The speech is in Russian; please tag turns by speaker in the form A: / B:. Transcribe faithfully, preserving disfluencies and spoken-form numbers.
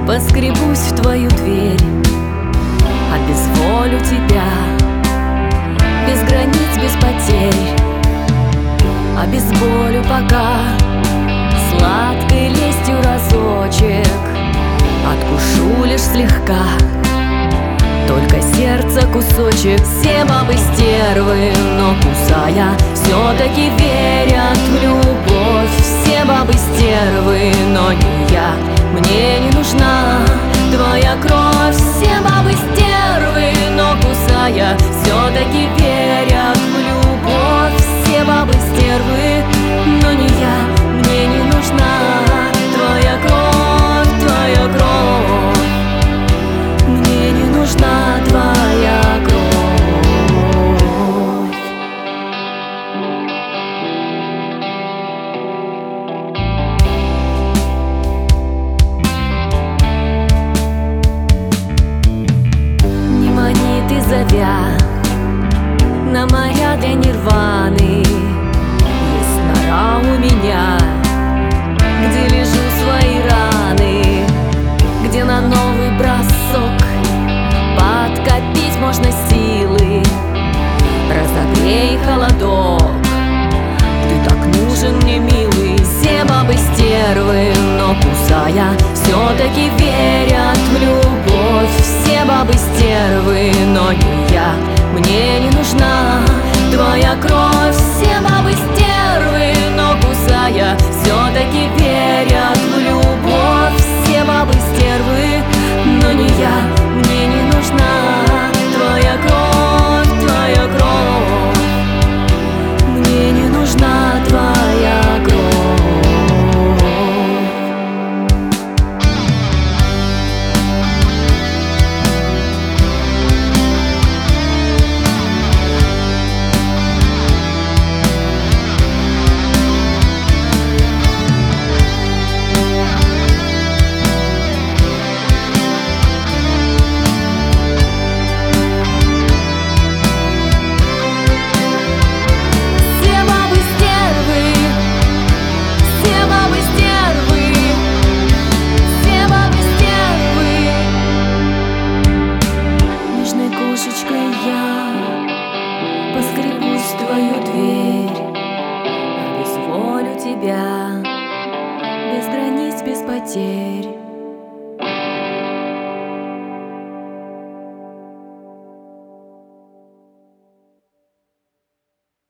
A: Поскребусь в твою дверь, обезволю тебя. Без границ, без потерь, обезболю пока. Сладкой лестью разочек откушу лишь слегка, только сердце кусочек. Все бабы стервы, но кусая, все-таки верят в любовь. Все бабы стервы, но не я. Мне не нужна твоя кровь. Все бабы стервы, но кусая, все-таки верят в любовь. Все бабы стервы, но не я. Мне не нужна твоя кровь, твоя кровь. Мне не нужна твоя кровь. Не мани ты, зовя на моря для нирваны. Есть нора у меня, где лежу свои раны, где на новый бросок подкопить можно силы. Разогрей холодок, ты так нужен мне, милый. Все бабы стервы, но кусая, все-таки верят в любовь. Все бабы стервы, но не я. Мне не нужна твоя кровь. Все